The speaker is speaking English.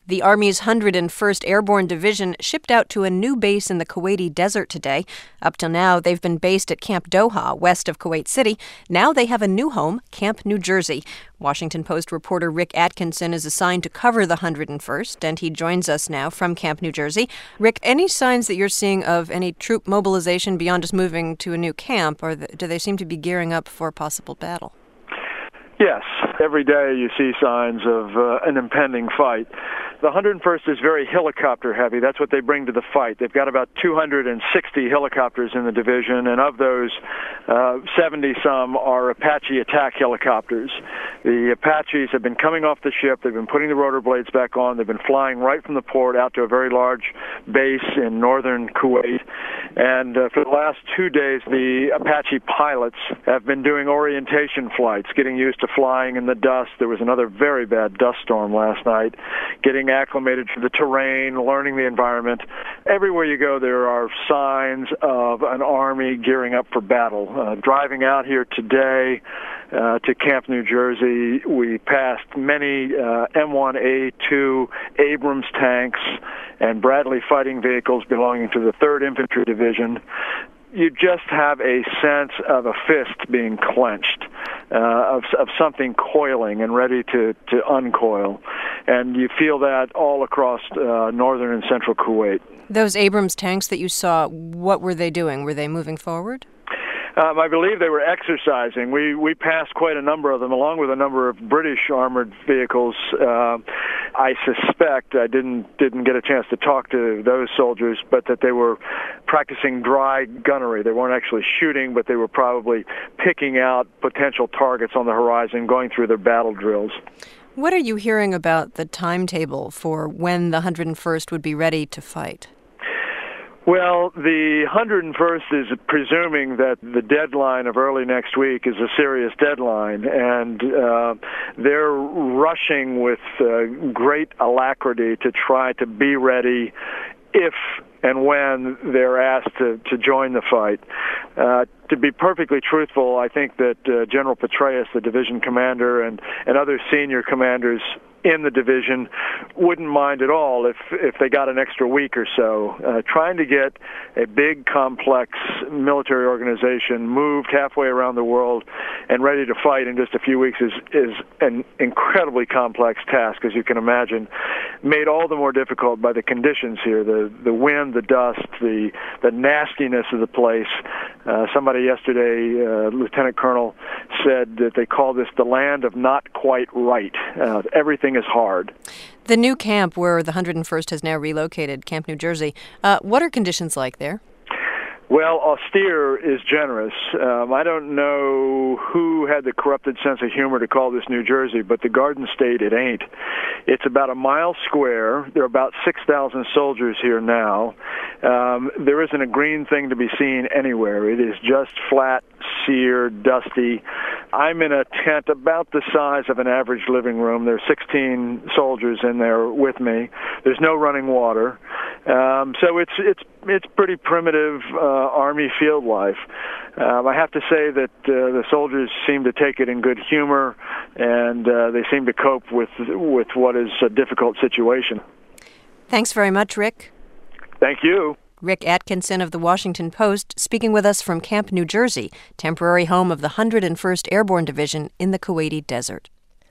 The Army's 101st Airborne Division shipped out to a new base in the Kuwaiti desert today. Up till now, they've been based at Camp Doha, west of Kuwait City. Now they have a new home, Camp New Jersey. Washington Post reporter Rick Atkinson is assigned to cover the 101st, and he joins us now from Camp New Jersey. Rick, any signs that you're seeing of any troop mobilization beyond just moving to a new camp, or do they seem to be gearing up for a possible battle? Yes, every day you see signs of an impending fight. The 101st is very helicopter heavy. That's what they bring to the fight. They've got about 260 helicopters in the division, and of those, 70-some are Apache attack helicopters. The Apaches have been coming off the ship. They've been putting the rotor blades back on. They've been flying right from the port out to a very large base in northern Kuwait. And for the last 2 days, the Apache pilots have been doing orientation flights, getting used to flying in the dust. There was another very bad dust storm last night, getting acclimated to the terrain, learning the environment. Everywhere you go, there are signs of an army gearing up for battle. Driving out here today to Camp New Jersey, we passed many M1A2 Abrams tanks and Bradley fighting vehicles belonging to the 3rd Infantry Division. You just have a sense of a fist being clenched, of something coiling and ready to uncoil. And you feel that all across northern and central Kuwait. Those Abrams tanks that you saw, what were they doing? Were they moving forward? I believe they were exercising. We passed quite a number of them, along with a number of British armored vehicles. I suspect, I didn't get a chance to talk to those soldiers, but that they were practicing dry gunnery. They weren't actually shooting, but they were probably picking out potential targets on the horizon, going through their battle drills. What are you hearing about the timetable for when the 101st would be ready to fight? Well, the 101st is presuming that the deadline of early next week is a serious deadline, and they're rushing with great alacrity to try to be ready if and when they're asked to join the fight. To be perfectly truthful, I think that General Petraeus, the division commander, and other senior commanders in the division wouldn't mind at all if they got an extra week or so. Trying to get a big, complex military organization moved halfway around the world and ready to fight in just a few weeks is an incredibly complex task, as you can imagine, made all the more difficult by the conditions here, the wind, the dust, the nastiness of the place. Somebody yesterday, Lieutenant Colonel, said that they call this the land of not quite right. Everything is hard. The new camp where the 101st has now relocated, Camp New Jersey, what are conditions like there? Well, austere is generous. I don't know who had the corrupted sense of humor to call this New Jersey, but the Garden State, it ain't. It's about a mile square. There are about 6,000 soldiers here now. There isn't a green thing to be seen anywhere. It is just flat, sere, dusty. I'm in a tent about the size of an average living room. There are 16 soldiers in there with me. There's no running water. So it's pretty primitive Army field life. I have to say that the soldiers seem to take it in good humor, and they seem to cope with what is a difficult situation. Thanks very much, Rick. Thank you. Rick Atkinson of the Washington Post speaking with us from Camp New Jersey, temporary home of the 101st Airborne Division in the Kuwaiti desert.